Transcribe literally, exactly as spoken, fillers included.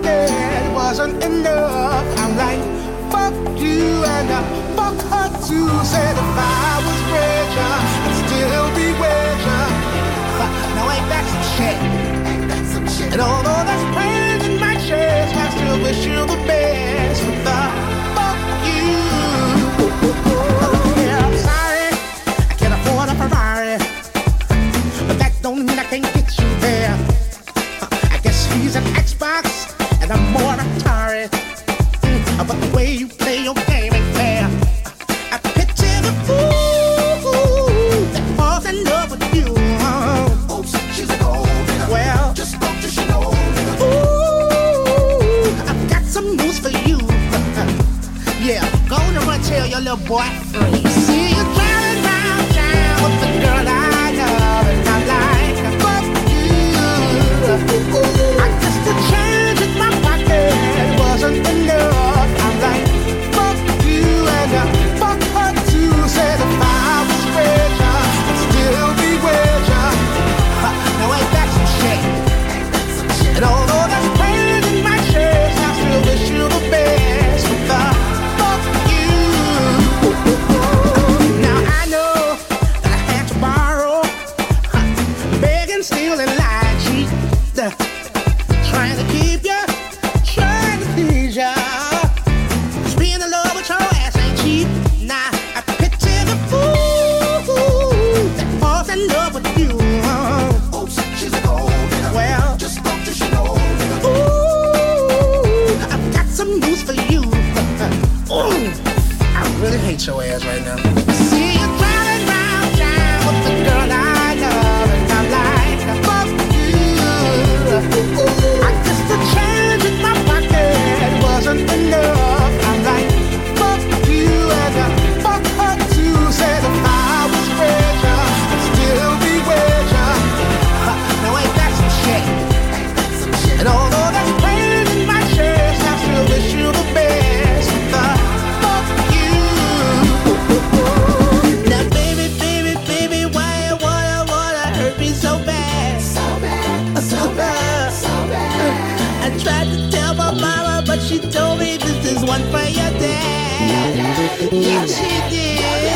pocket wasn't enough. I'm like, fuck you and uh, fuck her too. Said if I was richer, I'd still be richer. Now ain't that some shit? Ain't that some shit? And although there's pain in my chest, I still wish you the best. But the fuck you. Yeah, I'm sorry, I can't afford a Ferrari, but that don't mean I can't get you there. I guess he's an Xbox and I'm more Atari. Mm, but the way you play your game ain't fair. I picture the fool that falls in love with you. Oops, she's a gold digger. Well, just don't you know. Ooh, I've got some news for you. Yeah, go on and run tell your little boy free. See you driving round town with the girl I love, and I'm like, fuck you. I guess the change in my pocket wasn't enough. I'm like, fuck you and uh, fuck her too. Said if I was richer, I'd still be richer. Uh, now ain't that some shit? And although there's pain in my chest, I still wish you the best. But the fuck you. Now I know that I had to borrow, huh, beg and steal and lie, cheat, uh, trying to keep ya, trying to please ya. 'Cause being in love with your ass ain't cheap. Nah, I picture the fool that falls in love with you. Oops, she's a gold digger. Well, just don't you know. Ooh, I've got some news for you. Ooh, I really hate your ass right now. See you driving round town with the girl I love, and I'm like, fuck you. I guess the change in my pocket wasn't enough. I'm like, fuck you and uh, fuck her too. Said if I was richer, I'd still be richer. Uh, now ain't that some shit? And although there's pain in my chest, I still wish you the best. The fuck you. Now baby, baby, baby, why you wanna, wanna hurt me so bad? So bad, so bad, so bad. I tried to tell my mama, but she told me this is one for your dad. Yeah, she did.